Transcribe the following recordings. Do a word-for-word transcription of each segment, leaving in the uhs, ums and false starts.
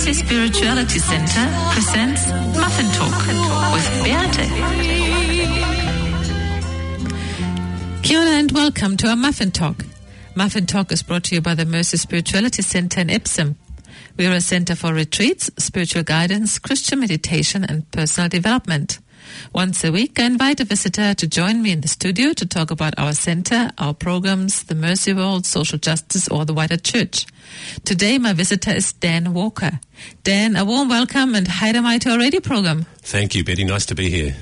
Mercy Spirituality Center presents Muffin Talk with Beate. Kia ora and welcome to our Muffin Talk. Muffin Talk is brought to you by the Mercy Spirituality Center in Epsom. We are a center for retreats, spiritual guidance, Christian meditation and personal development. Once a week, I invite a visitor to join me in the studio to talk about our center, our programs, the Mercy World, social justice, or the wider church. Today, my visitor is Dan Walker. Dan, a warm welcome and haere to our radio program. Thank you, Betty. Nice to be here.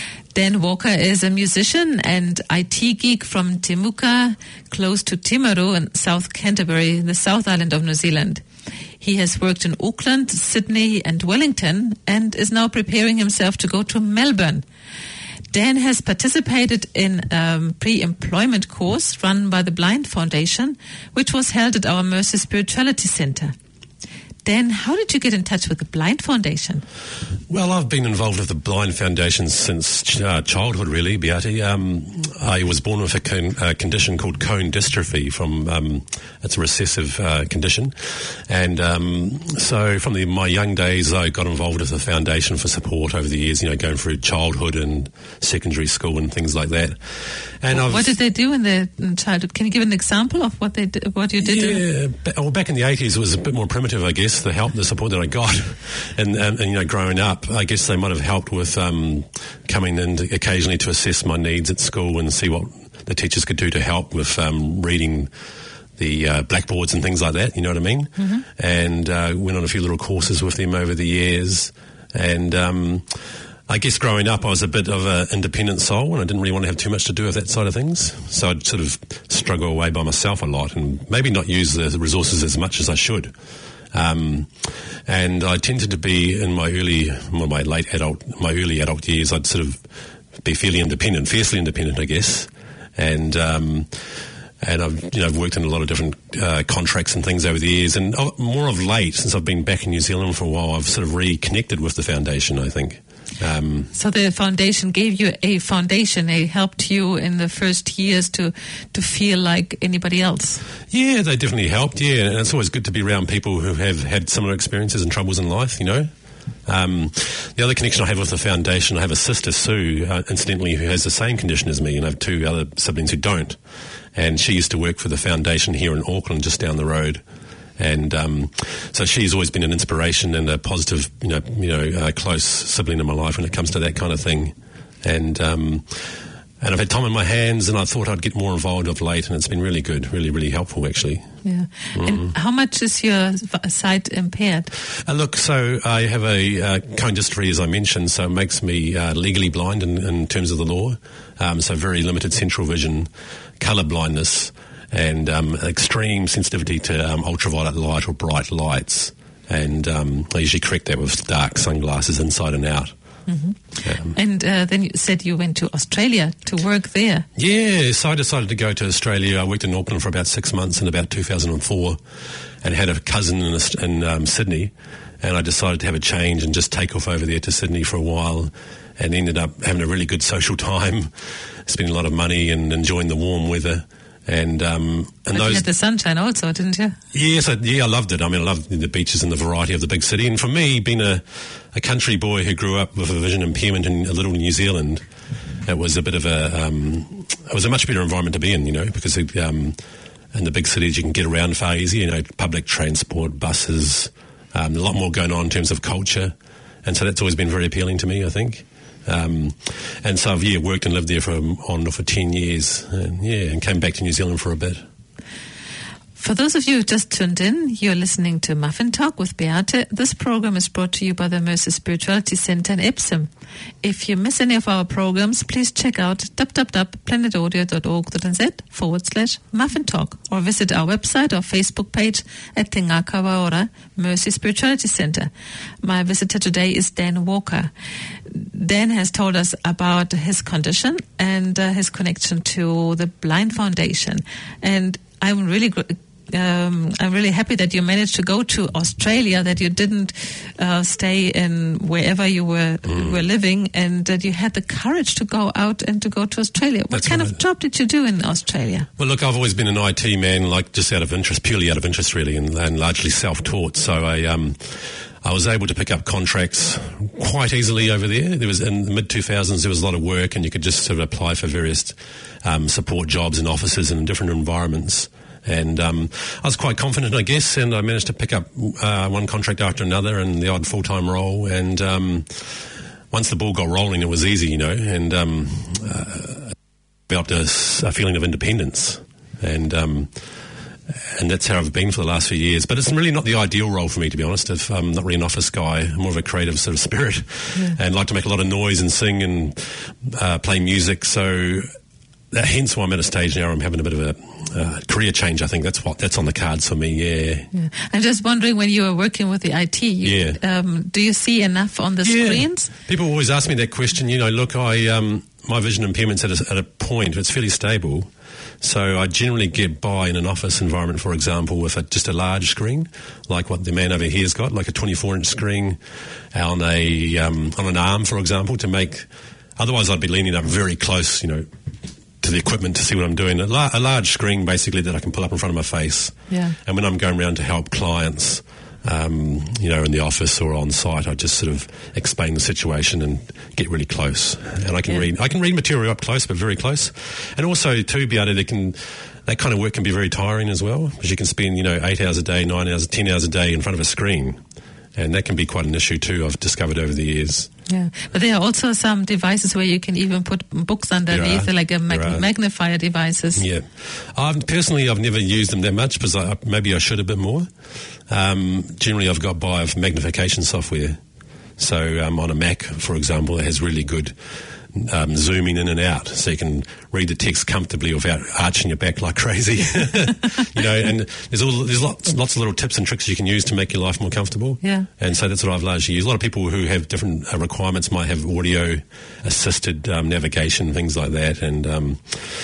Dan Walker is a musician and I T geek from Temuka, close to Timaru in South Canterbury, the South Island of New Zealand. He has worked in Auckland, Sydney and Wellington and is now preparing himself to go to Melbourne. Dan has participated in a pre-employment course run by the Blind Foundation, which was held at our Mercy Spirituality Center. Dan, how did you get in touch with the Blind Foundation? Well, I've been involved with the Blind Foundation since uh, childhood, really, Beate. Um, I was born with a con- uh, condition called cone dystrophy. From um, it's a recessive uh, condition, and um, so from the, my young days, I got involved with the foundation for support over the years. You know, going through childhood and secondary school and things like that. And what, I've, what did they do in their childhood? Can you give an example of what they did, what you did? Yeah, ba- well, back in the eighties, it was a bit more primitive, I guess. The help, the support that I got, and, and, and you know, growing up, I guess they might have helped with um, coming in to, occasionally to assess my needs at school and see what the teachers could do to help with um, reading the uh, blackboards and things like that. You know what I mean? Mm-hmm. And uh, went on a few little courses with them over the years, and um, I guess growing up, I was a bit of an independent soul, and I didn't really want to have too much to do with that side of things. So I'd sort of struggle away by myself a lot, and maybe not use the resources as much as I should. Um, and I tended to be in my early, well, my late adult, my early adult years, I'd sort of be fairly independent, fiercely independent, I guess. And, um, and I've, you know, I've worked in a lot of different, uh, contracts and things over the years. And more of late, since I've been back in New Zealand for a while, I've sort of reconnected with the foundation, I think. Um, so the foundation gave you a foundation. They helped you in the first years to to feel like anybody else. Yeah, they definitely helped. Yeah, and it's always good to be around people who have had similar experiences and troubles in life. You know, um, the other connection I have with the foundation, I have a sister Sue, uh, incidentally, who has the same condition as me, and I have two other siblings who don't. And she used to work for the foundation here in Auckland, just down the road. And um, so she's always been an inspiration and a positive, you know, you know, uh, close sibling in my life when it comes to that kind of thing. And um, and I've had time on my hands, and I thought I'd get more involved of late, and it's been really good, really, really helpful, actually. Yeah. Mm. And how much is your sight impaired? Uh, look, so I have a uh, cone dystrophy, as I mentioned, so it makes me uh, legally blind in, in terms of the law. Um, so very limited central vision, colour blindness, and um, extreme sensitivity to um, ultraviolet light or bright lights. And um, I usually correct that with dark sunglasses inside and out. Mm-hmm. Um, and uh, then you said you went to Australia to work there. Yeah, so I decided to go to Australia. I worked in Auckland for about six months in about two thousand four and had a cousin in, in um, Sydney. And I decided to have a change and just take off over there to Sydney for a while, and ended up having a really good social time, spending a lot of money and enjoying the warm weather. And um, and but those you had the sunshine also, didn't you? Yes, I, yeah, I loved it. I mean, I loved the beaches and the variety of the big city. And for me, being a, a country boy who grew up with a vision impairment in a little New Zealand, it was a bit of a um, it was a much better environment to be in, you know, because it, um, in the big cities you can get around far easier. You know, public transport, buses, um, a lot more going on in terms of culture, and so that's always been very appealing to me, I think. Um, and so I've yeah, worked and lived there for on for ten years, and yeah, and came back to New Zealand for a bit. For those of you who just tuned in, you're listening to Muffin Talk with Beate. This program is brought to you by the Mercy Spirituality Center in Epsom. If you miss any of our programs, please check out www.planetaudio.org.nz forward slash Muffin Talk, or visit our website or Facebook page at Te Ngaka Waora Mercy Spirituality Center. My visitor today is Dan Walker. Dan has told us about his condition and uh, his connection to the Blind Foundation. And I'm really gr- Um, I'm really happy that you managed to go to Australia, that you didn't uh, stay in wherever you were mm. were living, and that you had the courage to go out and to go to Australia. What That's kind right. of job did you do in Australia? Well, look, I've always been an I T man, like just out of interest, purely out of interest, really, and, and largely self-taught. So I, um, I was able to pick up contracts quite easily over there. There was in the mid two thousands there was a lot of work, and you could just sort of apply for various um, support jobs in offices and in different environments. And um, I was quite confident, I guess, and I managed to pick up uh, one contract after another and the odd full-time role. And um, once the ball got rolling, it was easy, you know, and um, uh, developed a, a feeling of independence. And um, and that's how I've been for the last few years. But it's really not the ideal role for me, to be honest. If I'm not really an office guy, I'm more of a creative sort of spirit, yeah. and like to make a lot of noise and sing and uh, play music. So uh, hence why I'm at a stage now where I'm having a bit of a uh, career change. I think that's what that's on the cards for me. Yeah. yeah. I'm just wondering, when you were working with the I T, you, yeah. um, do you see enough on the yeah. screens? People always ask me that question. You know, look, I um, my vision impairment's at a, at a point. It's fairly stable. So I generally get by in an office environment, for example, with a, just a large screen, like what the man over here's got, like a twenty-four inch screen on a um, on an arm, for example, to make. Otherwise, I'd be leaning up very close, you know, to the equipment to see what I'm doing. A, la- a large screen, basically, that I can pull up in front of my face. Yeah. And when I'm going around to help clients, um, you know, in the office or on site, I just sort of explain the situation and get really close. And I can yeah. read, I can read material up close, but very close. And also, too, be able to, they can, that kind of work can be very tiring as well, because you can spend, you know, eight hours a day, nine hours, ten hours a day in front of a screen. And that can be quite an issue too, I've discovered over the years. Yeah, but there are also some devices where you can even put books underneath, are, like a mag- magnifier devices. Yeah. I've, personally, I've never used them that much, because I, maybe I should a bit more. Um, generally, I've got by of magnification software. So um, on a Mac, for example, it has really good um, zooming in and out, so you can read the text comfortably without arching your back like crazy. You know, and there's all there's lots lots of little tips and tricks you can use to make your life more comfortable. Yeah. And so that's what I've largely used. A lot of people who have different uh, requirements might have audio assisted um, navigation, things like that, and. Um,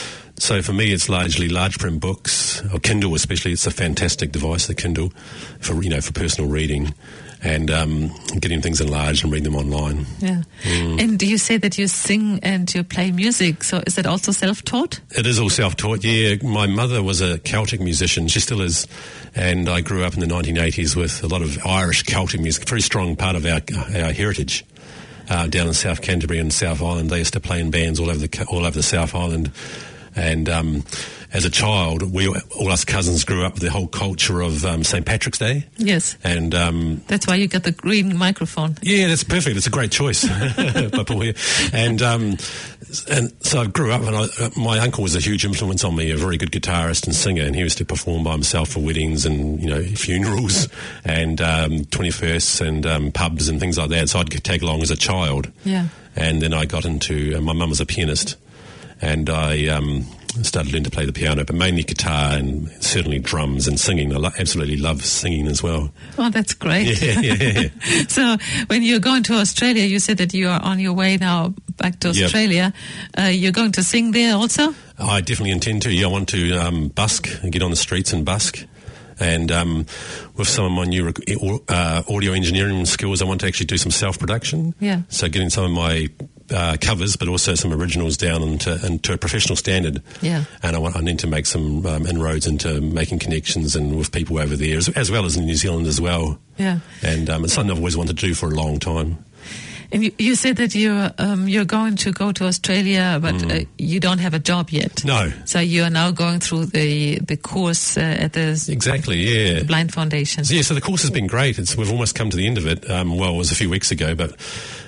So for me, it's largely large print books, or Kindle especially. It's a fantastic device, the Kindle, for you know for personal reading, and um, getting things enlarged and reading them online. Yeah. Mm. And you say that you sing and you play music. So is that also self-taught? It is all self-taught. Yeah, my mother was a Celtic musician. She still is, and I grew up in the nineteen eighties with a lot of Irish Celtic music, very strong part of our our heritage. Uh, down in South Canterbury and South Island, they used to play in bands all over the all over the South Island. And um, as a child, we all us cousins grew up with the whole culture of um, Saint Patrick's Day. Yes. And um, that's why you got the green microphone. Yeah, that's perfect. It's a great choice by Paul here. And um, and so I grew up, and I, my uncle was a huge influence on me, a very good guitarist and singer, and he used to perform by himself for weddings and, you know, funerals and um, twenty-firsts and um, pubs and things like that. So I'd tag along as a child. Yeah. And then I got into, uh, my mum was a pianist. And I um, started learning to play the piano, but mainly guitar and certainly drums and singing. I lo- absolutely love singing as well. Oh, that's great. Yeah, yeah, yeah. So when you're going to Australia, you said that you are on your way now back to Australia. Yep. Uh, you're going to sing there also? I definitely intend to. Yeah, I want to um, busk and get on the streets and busk. And um, with some of my new uh, audio engineering skills, I want to actually do some self-production. Yeah. So getting some of my uh, covers, but also some originals down into, into a professional standard. Yeah. And I want I need to make some um, inroads into making connections and with people over there, as, as well as in New Zealand as well. Yeah. And um, it's something I've always wanted to do for a long time. And you, you said that you're um, you're going to go to Australia, but mm. uh, you don't have a job yet. No. So you are now going through the the course uh, at the exactly yeah the Blind Foundation. Yeah. So the course has been great. It's we've almost come to the end of it. Um, well, it was a few weeks ago, but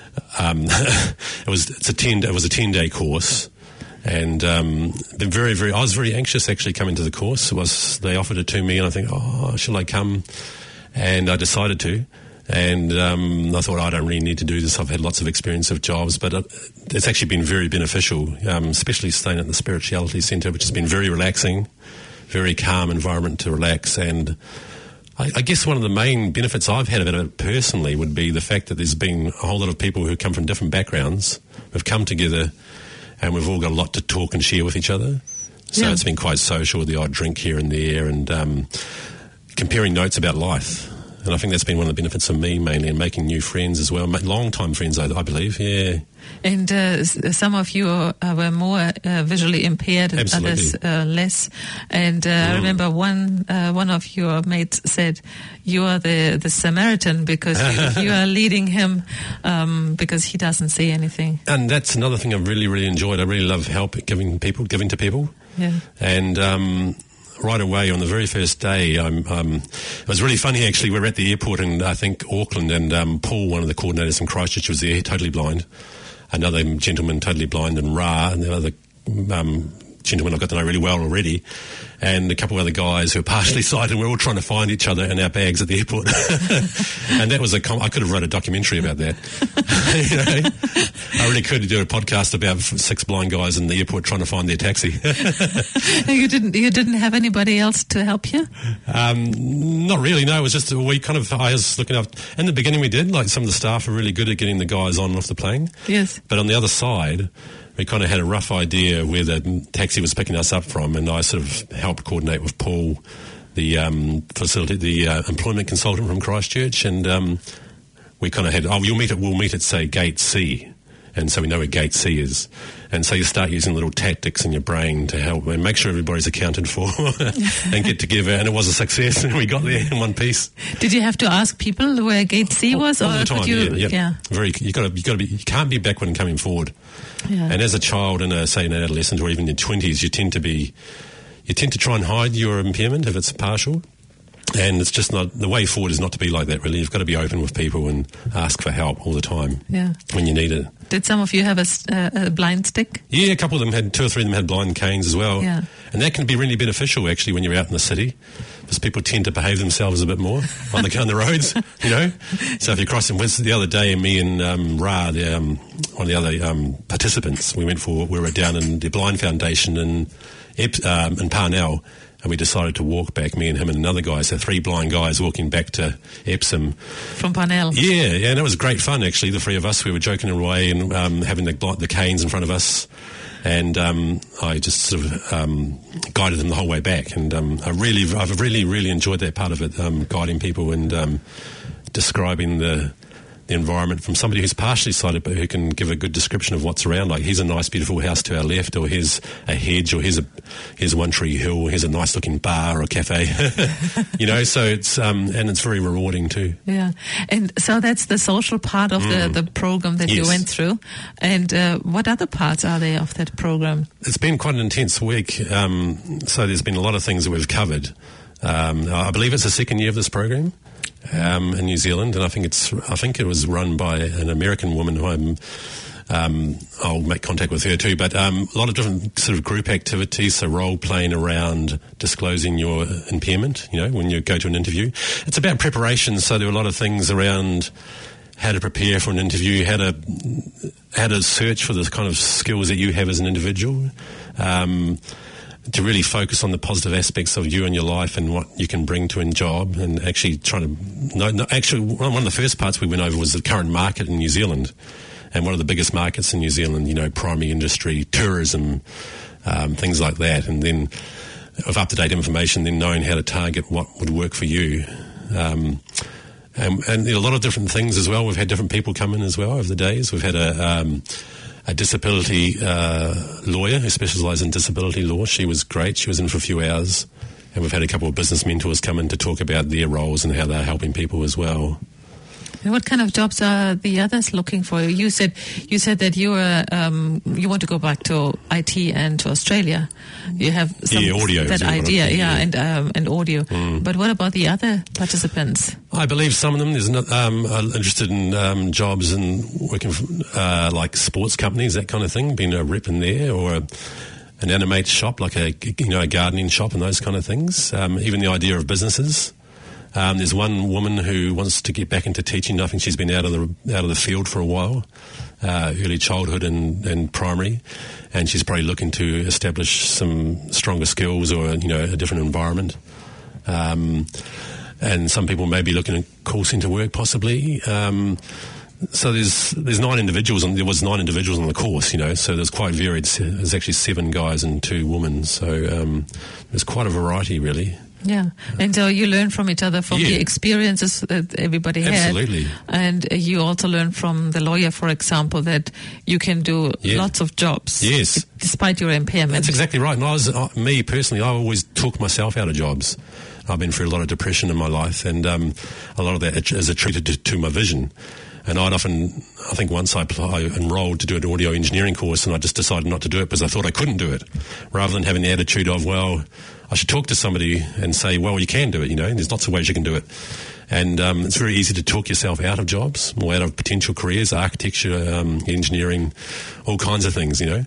um, it was it's a ten it was a ten day course. And um, been very, very. I was very anxious actually coming to the course. It was they offered it to me, and I think, oh, shall I come? And I decided to. And um, I thought, I don't really need to do this. I've had lots of experience of jobs, but it, it's actually been very beneficial, um, especially staying at the Spirituality Centre, which has been very relaxing, very calm environment to relax. And I, I guess one of the main benefits I've had of it personally would be the fact that there's been a whole lot of people who come from different backgrounds, who've come together, and we've all got a lot to talk and share with each other. So yeah. It's been quite social, the odd drink here and there, and um, comparing notes about life. And I think that's been one of the benefits of me mainly, and making new friends as well, long-time friends, I, I believe, yeah. And uh, some of you uh, were more uh, visually impaired and Absolutely. others uh, less. And uh, mm. I remember one uh, one of your mates said, you are the, the Samaritan because you, you are leading him um, because he doesn't see anything. And that's another thing I've really, really enjoyed. I really love help, giving people, giving to people. Yeah. And um, right away on the very first day, um, um, it was really funny actually. We were at the airport in, I think, Auckland, and um, Paul, one of the coordinators from Christchurch, was there, totally blind. Another gentleman totally blind, and Ra, and the other um, gentleman I've got to know really well already, and a couple of other guys who are partially sighted, and we're all trying to find each other in our bags at the airport. And that was a com- I could have wrote a documentary about that. You know? I really could do a podcast about six blind guys in the airport trying to find their taxi. You didn't you didn't have anybody else to help you? Um, not really, no. It was just, we kind of, I was looking up, in the beginning we did, like some of the staff were really good at getting the guys on and off the plane. Yes. But on the other side, we kind of had a rough idea where the taxi was picking us up from, and I sort of helped coordinate with Paul, the um, facility, the uh, employment consultant from Christchurch, and um, we kind of had, oh, you'll meet at, we'll meet at, say, Gate C, and so we know where Gate C is. And so you start using little tactics in your brain to help and make sure everybody's accounted for and get together. And it was a success, and we got there in one piece. Did you have to ask people where Gate C was, all, all or the time, could you? Yeah, yeah. yeah. Very. You got to. You got to be. You can't be backward and coming forward. Yeah. And as a child, and a, say an adolescent, or even in your twenties, you tend to be. You tend to try and hide your impairment if it's partial. And it's just not, the way forward is not to be like that, really. You've got to be open with people and ask for help all the time yeah. when you need it. Did some of you have a, uh, a blind stick? Yeah, a couple of them had, two or three of them had blind canes as well. Yeah. And that can be really beneficial, actually, when you're out in the city, because people tend to behave themselves a bit more on the, on the roads, you know. So if you're crossing, the other day, me and um, Ra, the, um, one of the other um, participants, we went for, we were down in the Blind Foundation in, um, in Parnell, and we decided to walk back, me and him and another guy, so three blind guys walking back to Epsom. From Parnell? Yeah, yeah, and it was great fun, actually, the three of us. We were joking away and um, having the, the canes in front of us, and um, I just sort of um, guided them the whole way back, and um, I really, I've really, really enjoyed that part of it, um, guiding people and um, describing the... the environment from somebody who's partially sighted but who can give a good description of what's around. Like, here's a nice beautiful house to our left, or here's a hedge, or here's a here's One Tree Hill, here's a nice looking bar or a cafe. You know, so it's um and it's very rewarding too. Yeah. And so that's the social part of mm. the, the program that yes. you went through. And uh, what other parts are there of that program? It's been quite an intense week. Um, so there's been a lot of things that we've covered. Um, I believe it's the second year of this program. Um, in New Zealand, and I think it's I think it was run by an American woman who I'm um, I'll make contact with her too, but um, a lot of different sort of group activities, so role playing around disclosing your impairment, you know, when you go to an interview. It's about preparation, so there are a lot of things around how to prepare for an interview, how to how to search for the kind of skills that you have as an individual, um, to really focus on the positive aspects of you and your life and what you can bring to a job, and actually trying to... No, no, actually, one of the first parts we went over was the current market in New Zealand, and one of the biggest markets in New Zealand, you know, primary industry, tourism, um, things like that, and then with up-to-date information, then knowing how to target what would work for you. Um, and, and a lot of different things as well. We've had different people come in as well over the days. We've had a... Um, a disability uh, lawyer who specialises in disability law. She was great. She was in for a few hours. And we've had a couple of business mentors come in to talk about their roles and how they're helping people as well. And what kind of jobs are the others looking for? You said you said that you were um, you want to go back to I T and to Australia. You have some, yeah, audio, that idea, yeah, yeah, and um, and audio. Mm. But what about the other participants? I believe some of them there's not, um, are interested in um, jobs and working for uh, like sports companies, that kind of thing, being a rep in there, or a, an animate shop, like a you know a gardening shop and those kind of things. Um, even the idea of businesses. Um, there's one woman who wants to get back into teaching. I think she's been out of the out of the field for a while, uh, early childhood and, and primary, and she's probably looking to establish some stronger skills or you know a different environment. Um, and some people may be looking at call centre work possibly. Um, so there's there's nine individuals, and there was nine individuals on the course, you know. So there's quite varied. There's actually seven guys and two women. So um, there's quite a variety, really. Yeah, and so you learn from each other, from Yeah. the experiences that everybody had. Absolutely. And uh, you also learn from the lawyer, for example, that you can do Yeah. lots of jobs. Yes. Despite your impairment. That's exactly right. And I was, uh, me personally, I always talk myself out of jobs. I've been through a lot of depression in my life, and um, a lot of that is attributed to, to my vision. And I'd often, I think once I, I enrolled to do an audio engineering course, and I just decided not to do it because I thought I couldn't do it, rather than having the attitude of, well, I should talk to somebody and say, well, you can do it, you know, there's lots of ways you can do it. And um, it's very easy to talk yourself out of jobs, or out of potential careers, architecture, um, engineering, all kinds of things, you know.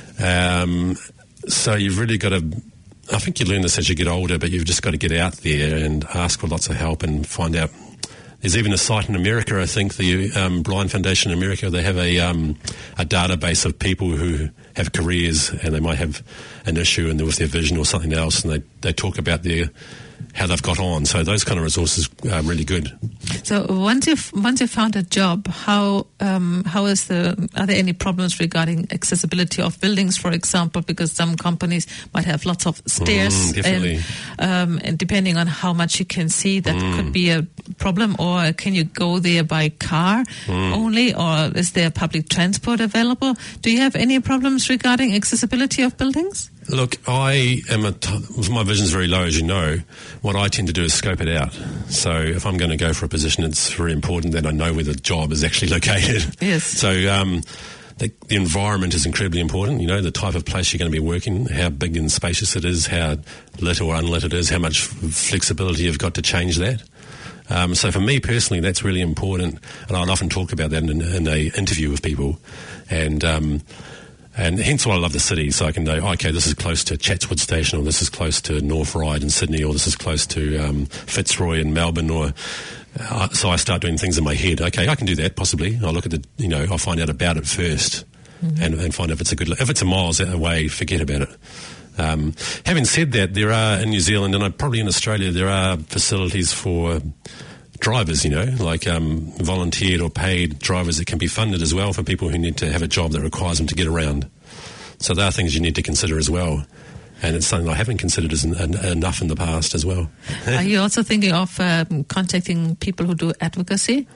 Um, so you've really got to, I think you learn this as you get older, but you've just got to get out there and ask for lots of help and find out. There's even a site in America, I think, the um, Blind Foundation in America, they have a um, a database of people who have careers and they might have an issue and with their vision or something else, and they, they talk about their how they've got on. So those kind of resources are really good. So once you've once you've found a job, how um, how is the are there any problems regarding accessibility of buildings, for example? Because some companies might have lots of stairs, Mm, definitely. and, um, and depending on how much you can see, that Mm. could be a problem. Or can you go there by car Mm. only, or is there public transport available? Do you have any problems regarding accessibility of buildings? Look, I am a t- my vision's very low, as you know. What I tend to do is scope it out. So if I'm going to go for a position, it's very important that I know where the job is actually located. Yes. So um, the, the environment is incredibly important. You know, the type of place you're going to be working, how big and spacious it is, how lit or unlit it is, how much flexibility you've got to change that. Um, so for me personally, that's really important, and I'd often talk about that in, in a interview with people, and. Um, And hence why I love the city, so I can know, okay, this is close to Chatswood Station, or this is close to North Ryde in Sydney, or this is close to um, Fitzroy in Melbourne, or uh, so I start doing things in my head. Okay, I can do that, possibly. I'll look at the, you know, I'll find out about it first, mm-hmm. and, and find if it's a good, if it's a miles away, forget about it. Um, having said that, there are in New Zealand, and probably in Australia, there are facilities for drivers, you know, like um, volunteered or paid drivers that can be funded as well for people who need to have a job that requires them to get around. So there are things you need to consider as well. And it's something I haven't considered as en- en- enough in the past as well. Are you also thinking of um, contacting people who do advocacy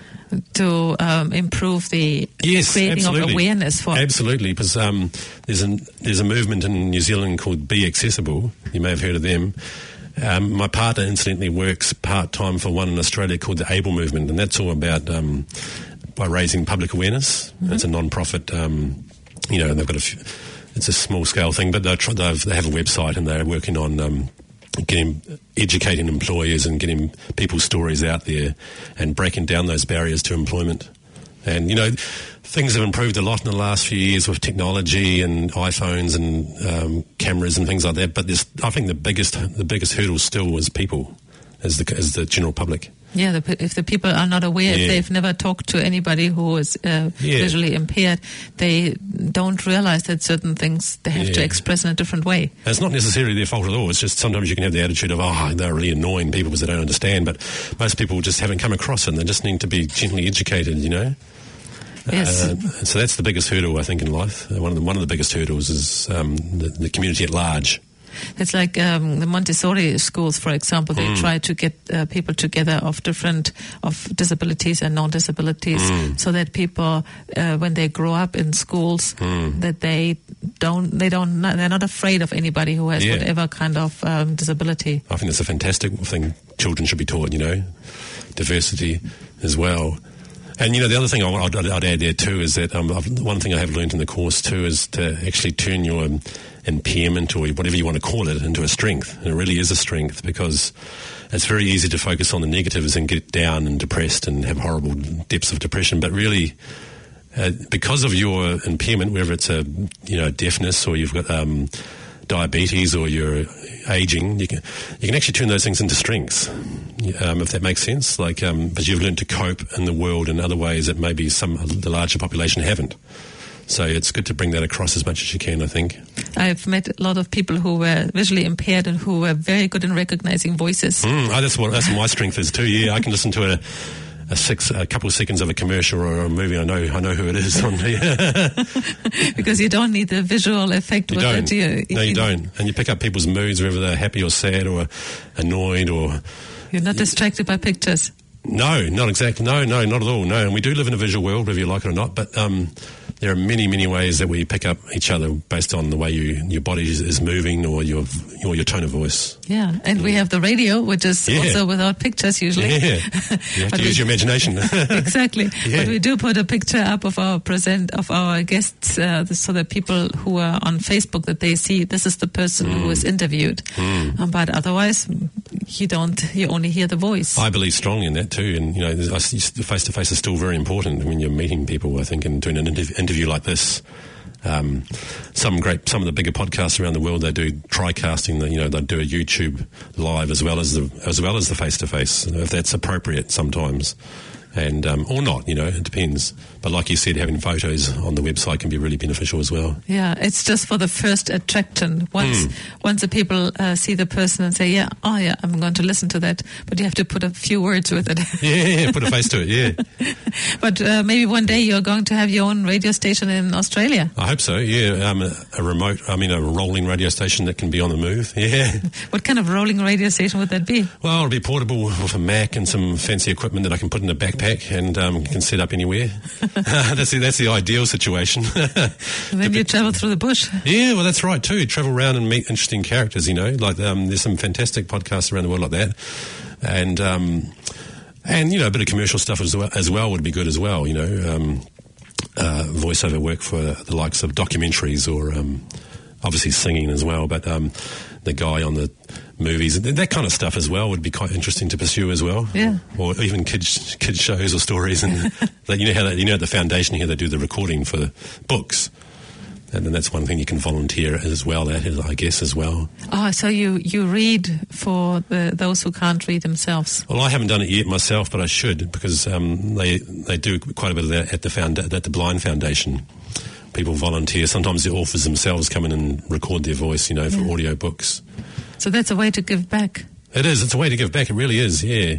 to um, improve the yes, creating absolutely. of awareness for? Absolutely, because um, there's, an, there's a movement in New Zealand called Be Accessible. You may have heard of them. Um, my partner, incidentally, works part-time for one in Australia called the ABLE Movement, and that's all about um, by raising public awareness. Mm-hmm. It's a non-profit, um, you know, and they've got a few, it's a small-scale thing, but they're, they've, they have a website and they're working on um, getting, educating employers and getting people's stories out there and breaking down those barriers to employment. And, you know, things have improved a lot in the last few years with technology and iPhones and um, cameras and things like that. But there's, I think the biggest the biggest hurdle still is people, as the as the general public. Yeah, the, if the people are not aware, Yeah. if they've never talked to anybody who is uh, Yeah. visually impaired, they don't realize that certain things they have to Yeah. express in a different way. And it's not necessarily their fault at all. It's just sometimes you can have the attitude of, oh, they're really annoying people because they don't understand. But most people just haven't come across it, and they just need to be gently educated, you know. Yes. Uh, so that's the biggest hurdle, I think, in life. Uh, one of the one of the biggest hurdles is um, the, the community at large. It's like um, the Montessori schools, for example. They Mm. try to get uh, people together of different of disabilities and non-disabilities, Mm. so that people, uh, when they grow up in schools, Mm. that they don't they don't they're not afraid of anybody who has Yeah. whatever kind of um, disability. I think that's a fantastic thing children should be taught, you know, diversity as well. And, you know, the other thing I, I'd, I'd add there too is that um, I've, one thing I have learned in the course too is to actually turn your um, impairment or whatever you want to call it into a strength. And it really is a strength, because it's very easy to focus on the negatives and get down and depressed and have horrible depths of depression. But really, uh, because of your impairment, whether it's a, you know, deafness or you've got um, diabetes or you're aging, you can you can actually turn those things into strengths, um, if that makes sense. Like, um, but you've learned to cope in the world in other ways that maybe some the larger population haven't. So it's good to bring that across as much as you can, I think. I've met a lot of people who were visually impaired and who were very good in recognizing voices. Mm, oh, that's what that's what my strength is too. Yeah, I can listen to a a six, a couple of seconds of a commercial or a movie, I know, I know who it is. On Because you don't need the visual effect. You with don't. it, do you? No, you don't. And you pick up people's moods, whether they're happy or sad or annoyed or. You're not distracted by pictures. No, not exactly. No, no, not at all. No, and we do live in a visual world, whether you like it or not. But um, there are many, many ways that we pick up each other based on the way you, your body is, is moving or your or your tone of voice. Yeah, and yeah. we have the radio, which is yeah. also without pictures usually. Yeah, you have to use your imagination. Exactly. Yeah. But we do put a picture up of our present of our guests, uh, so that people who are on Facebook, that they see this is the person mm. who is interviewed. Mm. Um, but otherwise, you don't. You only hear the voice. I believe strongly in that too, and you know, face to face is still very important. I mean, you're meeting people, I think, and doing an interv- interview like this. Um, some great, some of the bigger podcasts around the world, they do tri-casting. The, you know, they do a YouTube live as well as the as well as the face to face, if that's appropriate sometimes, and um, or not. You know, it depends. But like you said, having photos on the website can be really beneficial as well. Yeah, it's just for the first attraction. Once mm. once the people uh, see the person and say, yeah, oh yeah, I'm going to listen to that. But you have to put a few words with it. Yeah, yeah, put a face to it, yeah. But uh, maybe one day you're going to have your own radio station in Australia. I hope so, yeah. Um, a, a remote, I mean a rolling radio station that can be on the move, yeah. What kind of rolling radio station would that be? Well, it'll be portable with a Mac and some fancy equipment that I can put in a backpack and um, can set up anywhere. that's, the, that's the ideal situation. And then you travel through the bush. Yeah, well, that's right too. Travel around and meet interesting characters, you know. Like um, there's some fantastic podcasts around the world like that. And, um, and you know, a bit of commercial stuff as well, as well would be good as well, you know. Um, uh, voiceover work for the likes of documentaries or um, obviously singing as well. But um, the guy on the movies, that kind of stuff as well would be quite interesting to pursue as well. Yeah. Or even kids kids shows or stories, and that, you know how they, you know at the foundation here they do the recording for books, and then that's one thing you can volunteer as well. That is, I guess, as well. Oh, so you, you read for the, those who can't read themselves? Well, I haven't done it yet myself, but I should, because um, they they do quite a bit of that at the found at the Blind Foundation. People volunteer. Sometimes the authors themselves come in and record their voice, you know, for yeah. audio books. So that's a way to give back. It is. It's a way to give back. It really is, yeah.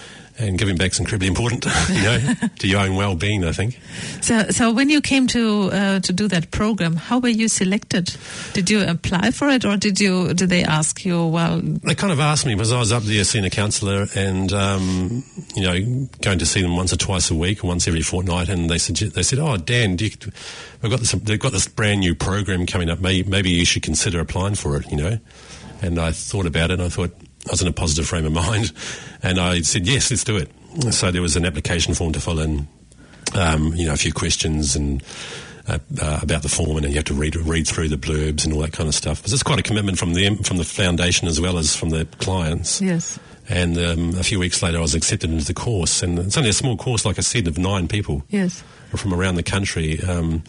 And giving back is incredibly important, you know, to your own well-being, I think. So so when you came to uh, to do that program, how were you selected? Did you apply for it, or did you did they ask you, well... They kind of asked me, because I was up there seeing a counsellor and, um, you know, going to see them once or twice a week, once every fortnight, and they, suggest, they said, oh, Dan, do you, we've got this, they've got this brand new program coming up. Maybe, maybe you should consider applying for it, you know. And I thought about it, and I thought I was in a positive frame of mind, and I said, yes, let's do it. So there was an application form to fill in, um, you know, a few questions and uh, uh, about the form, and then you have to read read through the blurbs and all that kind of stuff. Because it's quite a commitment from them, from the foundation as well as from the clients. Yes. And um, a few weeks later, I was accepted into the course, and it's only a small course, like I said, of nine people. Yes. From around the country, um,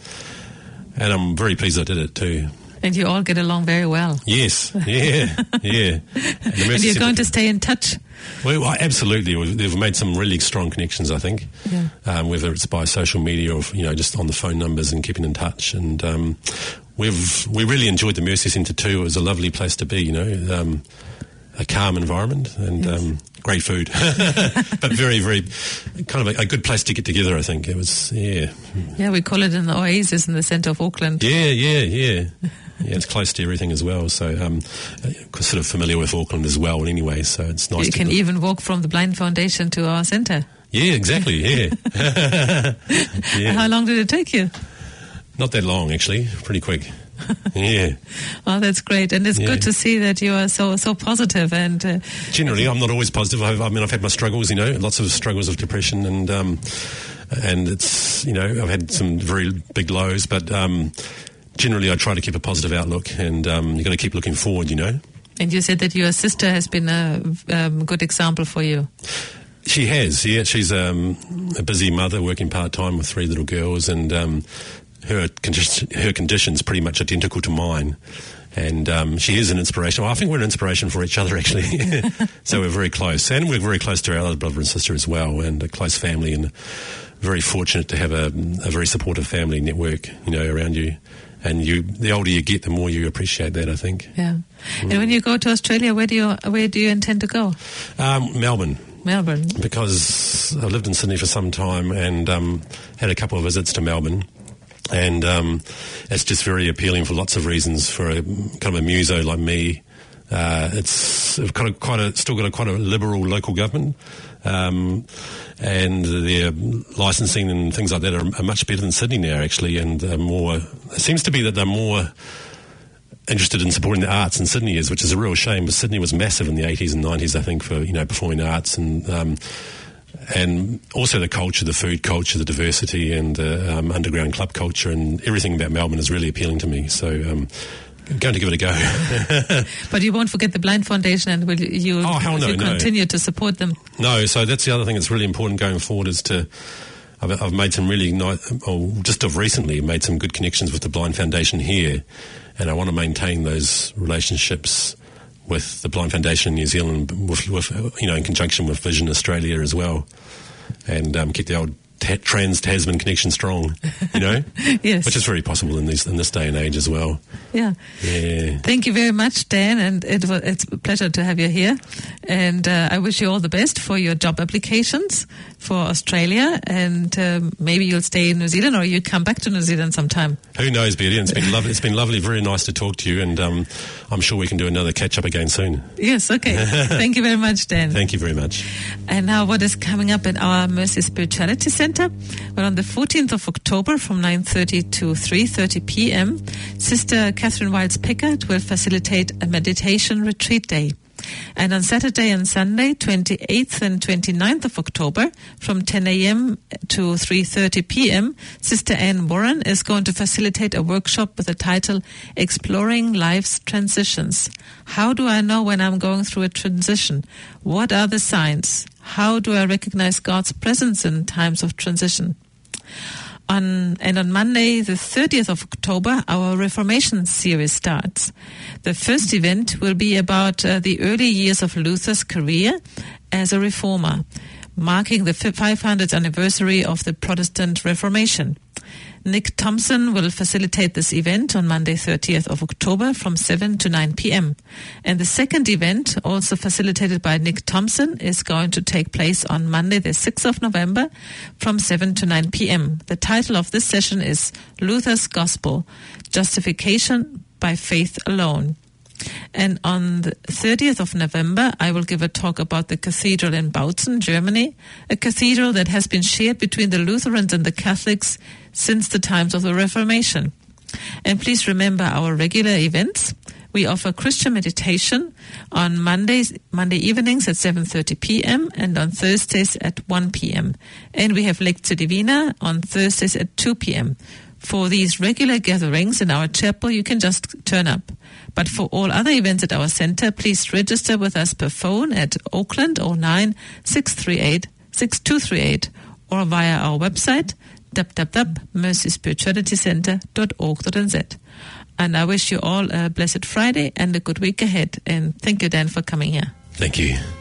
and I'm very pleased I did it too. And you all get along very well. Yes, yeah, yeah. And, and you're going to stay in touch? Well, absolutely. We've, they've made some really strong connections, I think, yeah. um, whether it's by social media or, you know, just on the phone numbers and keeping in touch. And um, we've we really enjoyed the Mercy Centre too. It was a lovely place to be, you know, um, a calm environment and yes. um, great food. But very, very kind of a, a good place to get together, I think. It was, yeah. Yeah, we call it an oasis in the centre of Auckland. Yeah, yeah, yeah. Yeah, it's close to everything as well. So um, sort of familiar with Auckland as well anyway, so it's nice. You to can go. even walk from the Blind Foundation to our centre. Yeah, exactly, yeah. Yeah. How long did it take you? Not that long, actually. Pretty quick. Yeah. Oh, that's great. And it's yeah. good to see that you are so so positive. And uh, generally, I'm not always positive. I've, I mean, I've had my struggles, you know, lots of struggles of depression, and um, and it's, you know, I've had some very big lows, but um, generally I try to keep a positive outlook, and um, you've got to keep looking forward, you know. And you said that your sister has been a um, good example for you. She has, yeah. She's um, a busy mother working part-time with three little girls, and um, her, condi- her condition's pretty much identical to mine. And um, she is an inspiration. Well, I think we're an inspiration for each other, actually. So we're very close. And we're very close to our other brother and sister as well, and a close family, and very fortunate to have a, a very supportive family network, you know, around you. And you, the older you get, the more you appreciate that, I think. Yeah. Mm. And when you go to Australia, where do you where do you intend to go? Um, Melbourne. Melbourne? Because I've lived in Sydney for some time and um, had a couple of visits to Melbourne. And um, it's just very appealing for lots of reasons. For a kind of a muso like me, uh, it's kind of quite a, still got a quite a liberal local government, um, and their licensing and things like that are, are much better than Sydney now, actually. And uh, more, it seems to be that they're more interested in supporting the arts than Sydney is, which is a real shame. But Sydney was massive in the eighties and nineties, I think, for you know performing arts and. Um, And also the culture, the food culture, the diversity and uh, um, underground club culture and everything about Melbourne is really appealing to me. So um, I'm going to give it a go. But you won't forget the Blind Foundation and will you, oh, hell no, you continue no. to support them? No, so that's the other thing that's really important going forward is to... I've, I've made some really nice... Oh, just of recently made some good connections with the Blind Foundation here, and I want to maintain those relationships with the Blind Foundation in New Zealand, with, with, you know, in conjunction with Vision Australia as well, and um, keep the old ta- trans-Tasman connection strong, you know? Yes. Which is very possible in this, in this day and age as well. Yeah. Yeah. Thank you very much, Dan, and it was, it's a pleasure to have you here. And uh, I wish you all the best for your job applications for Australia, and um, maybe you'll stay in New Zealand or you come back to New Zealand sometime. Who knows, Betty? It's been lovely. It's been lovely, very nice to talk to you, and um, I'm sure we can do another catch-up again soon. Yes, okay. Thank you very much, Dan. Thank you very much. And now what is coming up at our Mercy Spirituality Centre? Well, on the fourteenth of October from nine thirty to three thirty p.m., Sister Catherine Wiles-Pickard will facilitate a meditation retreat day. And on Saturday and Sunday, twenty-eighth and twenty-ninth of October, from ten a.m. to three thirty p.m., Sister Anne Warren is going to facilitate a workshop with the title Exploring Life's Transitions. How do I know when I'm going through a transition? What are the signs? How do I recognize God's presence in times of transition? On, and on Monday, the thirtieth of October, our Reformation series starts. The first event will be about uh, the early years of Luther's career as a reformer, marking the five hundredth anniversary of the Protestant Reformation. Nick Thompson will facilitate this event on Monday, thirtieth of October from seven to nine p.m. And the second event, also facilitated by Nick Thompson, is going to take place on Monday, the sixth of November from seven to nine p.m. The title of this session is Luther's Gospel, Justification by Faith Alone. And on the thirtieth of November, I will give a talk about the cathedral in Bautzen, Germany, a cathedral that has been shared between the Lutherans and the Catholics since the times of the Reformation. And please remember our regular events. We offer Christian meditation on Mondays, Monday evenings at seven thirty p.m. and on Thursdays at one p.m. And we have Lectio Divina on Thursdays at two p.m. For these regular gatherings in our chapel, you can just turn up. But for all other events at our center, please register with us per phone at Auckland oh nine, six three eight, six two three eight or via our website w w w dot mercy spirituality centre dot org dot n z. And I wish you all a blessed Friday and a good week ahead. And thank you, Dan, for coming here. Thank you.